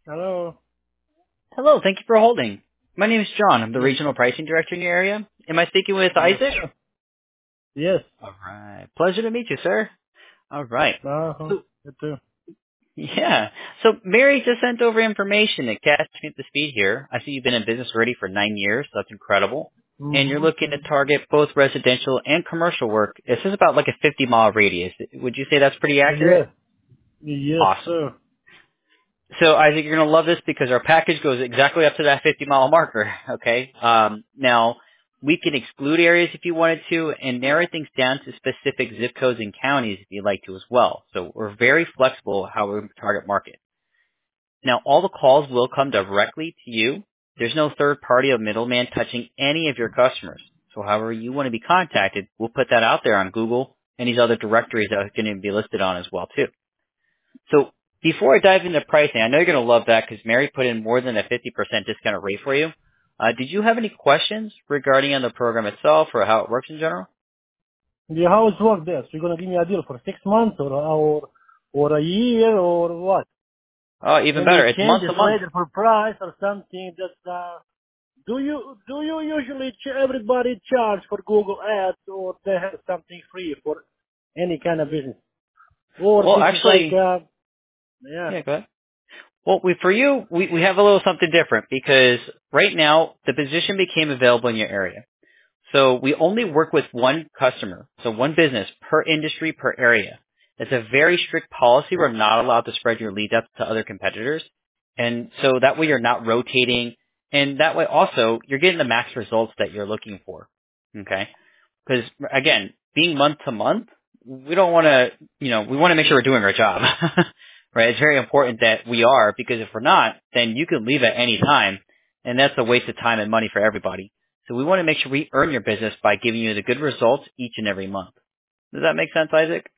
Hello. Hello, thank you for holding. My name is John. I'm the Yes. regional pricing director in your area. Am I speaking with Yes. Isaac? Yes. All right. Pleasure to meet you, sir. All right. Uh-huh. So, You too. yeah. So Mary just sent over information to catch me up to speed here. I see you've been in business already for 9 years. So that's incredible. And you're Mm-hmm. looking to target both residential and commercial work. This is about like a 50-mile radius. Would you say that's pretty accurate? Yes. Yes, Awesome. sir. So I think you're going to love this because our package goes exactly up to that 50-mile marker. Okay. Now we can exclude areas if you wanted to, and narrow things down to specific zip codes and counties if you'd like to as well. So we're very flexible how we target market. Now all the calls will come directly to you. There's no third party or middleman touching any of your customers. So however you want to be contacted, we'll put that out there on Google and these other directories that are going to be listed on as well too. So before I dive into pricing, I know you're going to love that because Mary put in more than a 50% discount rate for you. Did you have any questions regarding on the program itself or how it works in general? Yeah, how it work there? So you're gonna give me a deal for 6 months or a year or what? Oh, even And you better. It's change month it to month. later for price or something that do you usually everybody charge for Google Ads or they have something free for any kind of business? Or Well, this is like actually, yeah. yeah, go ahead. Well, for you, we have a little something different because right now the position became available in your area. So we only work with one customer, so one business per industry per area. It's a very strict policy. We're not allowed to spread your leads out to other competitors. And so that way you're not rotating. And that way also you're getting the max results that you're looking for. Okay? Because again, being month to month, we don't want to, we want to make sure we're doing our job. Right? It's very important that we are because if we're not, then you can leave at any time. And that's a waste of time and money for everybody. So we want to make sure we earn your business by giving you the good results each and every month. Does that make sense, Isaac?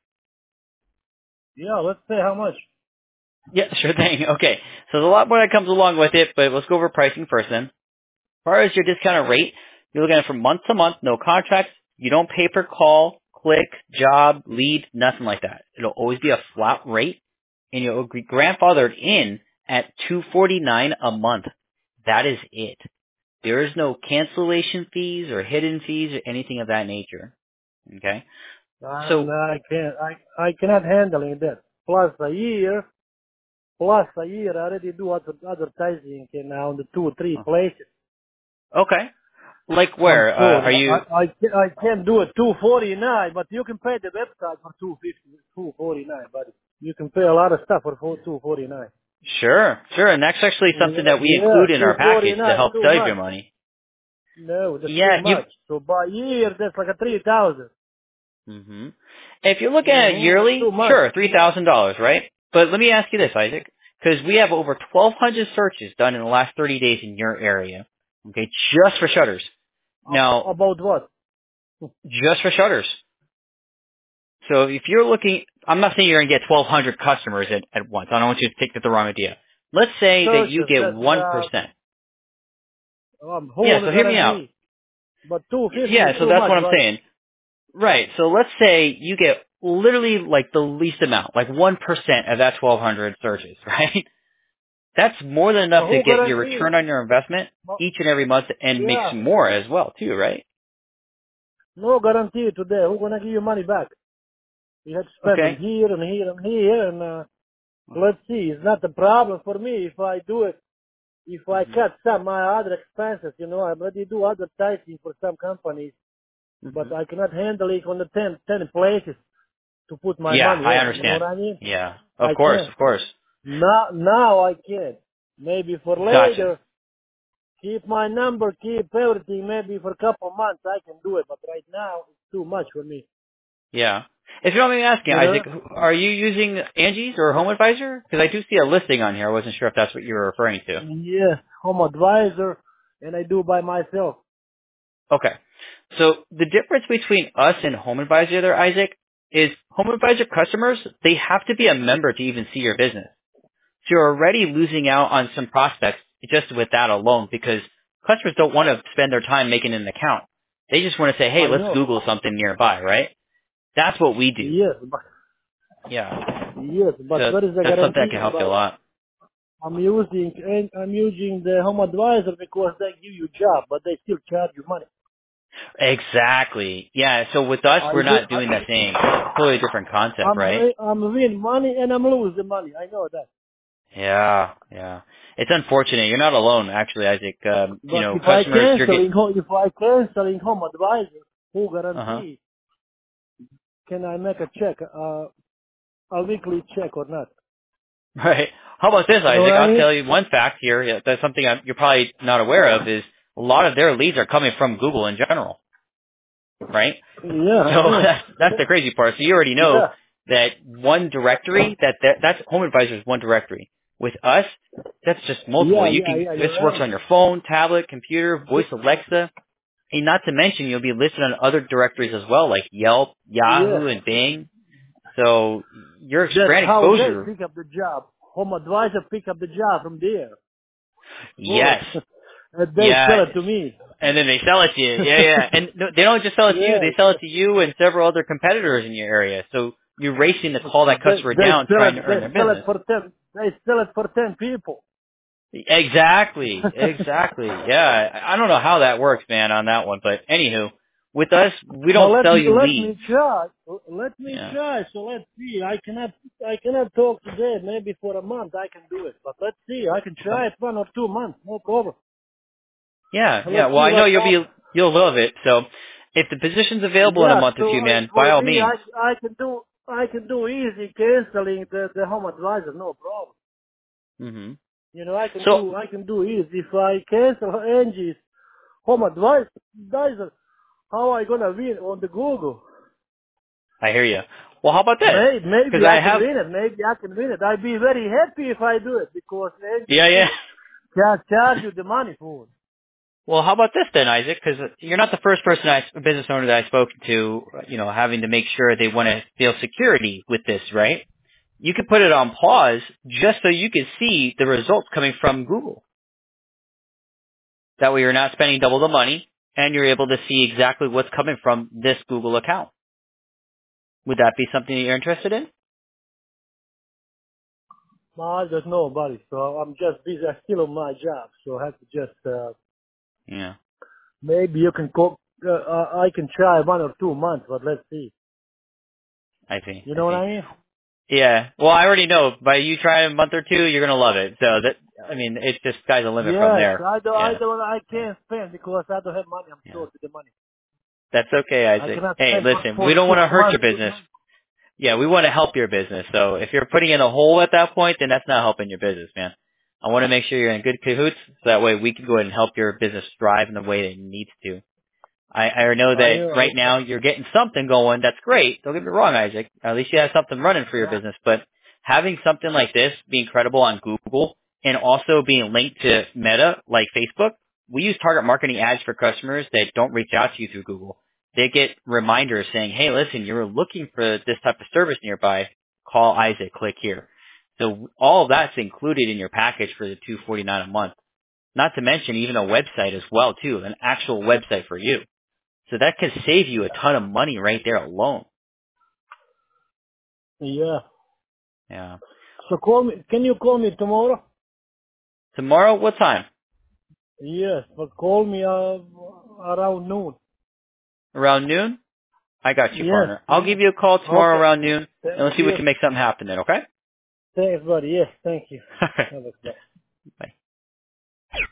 Yeah, let's say how much. Yeah, sure thing. Okay. So there's a lot more that comes along with it, but let's go over pricing first then. As far as your discounted rate, you're looking at it from month to month, no contracts. You don't pay per call, click, job, lead, nothing like that. It'll always be a flat rate, and you'll be grandfathered in at $249 a month. That is it. There is no cancellation fees or hidden fees or anything of that nature. Okay? And So, I cannot handle it that. Plus a year, I already do advertising in on the 2 or 3 places. okay. Like I'm where? Are sorry, you, I can't do it 249, but you can pay the website for 250, 249, buddy. You can pay a lot of stuff for 249. sure, sure. And that's actually something that we Yeah, include in our package to 249, help too save your much. money. No, that's too Yeah, much. So by year, that's like a 3,000. hmm If you're looking at Mm-hmm, that's yearly, too much. sure, $3,000, right? But let me ask you this, Isaac, because we have over 1,200 searches done in the last 30 days in your area. Okay, just for shutters. Now, About what? just for shutters. So if you're looking, I'm not saying you're going to get 1,200 customers at once. I don't want you to take that the wrong idea. Let's say that you Searches, get that's, 1%. who Yeah, will so hear me out. guarantee? But 250 is Yeah, so too that's much, what I'm buddy. saying. Right. So let's say you get literally like the least amount, like 1% of that 1,200 searches, right? That's more than But enough to who get your guarantee? return on your investment But, each and every month and makes yeah, more as well too, right? no guarantee today. Who gonna give you money back? You have to spend it Okay. here and here and here, and let's see. It's not a problem for me if I do it. If I hmm cut some my other expenses, I already do advertising for some companies, hmm but I cannot handle it on the 10 places to put my Yeah, money I there. You know understand. what I mean? Yeah. Of I course, can't. of course. Now I can. Maybe for Gotcha. later, keep my number, keep everything. Maybe for a couple months I can do it, but right now it's too much for me. Yeah. If you don't mind me asking, You know? Isaac, are you using Angie's or Home Advisor? Because I do see a listing on here. I wasn't sure if that's what you were referring to. Yeah, home advisor, and I do by myself. Okay. So the difference between us and Home Advisor there, Isaac, is Home Advisor customers, they have to be a member to even see your business. So you're already losing out on some prospects just with that alone because customers don't want to spend their time making an account. They just want to say, hey, I let's know. Google something nearby, right? That's what we do. Yes, but Yeah. yes, but So where is the that's something that guarantee can help you a about? lot. I'm using the Home Advisor because they give you job, but they still charge you money. Exactly. Yeah. So with us, we're not doing the same. Totally different concept, right? I'm win money and I'm losing money. I know that. Yeah. Yeah. It's unfortunate. You're not alone, actually, Isaac. But Customers, you're getting. if I canceling Home Advisor, who Uh huh. guarantee can I make a check, a weekly check or not? Right. How about this, You know Isaac? what I I'll mean? tell you one fact here. That's something you're probably not aware of is a lot of their leads are coming from Google in general, right? Yeah, I So know. that's the crazy part. So you already know Yeah, that one directory, that's Home Advisor is one directory. With us, that's just multiple. This you're works right. on your phone, tablet, computer, voice Alexa, and not to mention you'll be listed on other directories as well, like Yelp, Yeah. Yahoo, and Bing. So your That's brand how they exposure, pick up the job. Home Advisor pick up the job from there. Of course. yes, And they yeah, sell it to me. and then they sell it to you. Yeah, yeah. And no, they don't just sell it to you. Yeah. They sell it to you and several other competitors in your area. So you're racing to call that customer down, trying to earn their business. They sell it for 10 people. Exactly. Exactly. Yeah. I don't know how that works, man, on that one. But anywho, with us, we But don't sell you let leads. me try. Let me Yeah. try. So let's see. I cannot talk today. Maybe for a month I can do it. But let's see. I can Okay. try it 1 or 2 months. No problem. Yeah. Yeah. Let's Well, see I know what happens. you'll love it. So if the position's available in a Yeah. month or two, So man, by for all me, means. I can do easy canceling the Home Advisor. No problem. Hmm. You know, So I can do easy. If I cancel Angie's Home Advisor, how I gonna win on the Google? I hear you. Well, how about this? Maybe Because I I can have, win it. Maybe I can win it. I'd be very happy if I do it because Angie yeah, yeah. still can charge you the money for it. Well, how about this then, Isaac? Because you're not the first business owner that I spoke to, having to make sure they want to feel security with this, right? You could put it on pause just so you can see the results coming from Google. That way you're not spending double the money and you're able to see exactly what's coming from this Google account. Would that be something that you're interested in? No, I don't know about it. So I'm just busy. I'm still on my job. So I have to just, Yeah, maybe you can call, I can try 1 or 2 months, but let's see. I see. You I know what see. I mean? Yeah. Well, I already know by you trying a month or two, you're going to love it. So it's just sky's the limit from Yes, there. Yeah. I Yeah. can't spend because I don't have money. I'm Yeah. short with the money. That's okay, I Isaac. cannot Hey, spend listen, we for don't want 6 to hurt your months. business. Yeah, we want to help your business. So if you're putting in a hole at that point, then that's not helping your business, man. I want to make sure you're in good cahoots so that way we can go ahead and help your business thrive in the way that it needs to. I know that right now you're getting something going. That's great. Don't get me wrong, Isaac. At least you have something running for your Yeah. business. But having something like this being credible on Google and also being linked to Meta, like Facebook, we use target marketing ads for customers that don't reach out to you through Google. They get reminders saying, hey, listen, you're looking for this type of service nearby. Call Isaac. Click here. So all of that's included in your package for the $249 a month. Not to mention even a website as well, too, an actual website for you. So that could save you a ton of money right there alone. Yeah. Yeah. So call me. Can you call me tomorrow? Tomorrow, what time? Yes, but call me around noon. Around noon? I got you, Yes, partner. I'll please. give you a call tomorrow Okay. around noon, and Thank let's see if we you. can make something happen then, okay? Thanks, buddy. Yes, thank you. All right. Have a good day.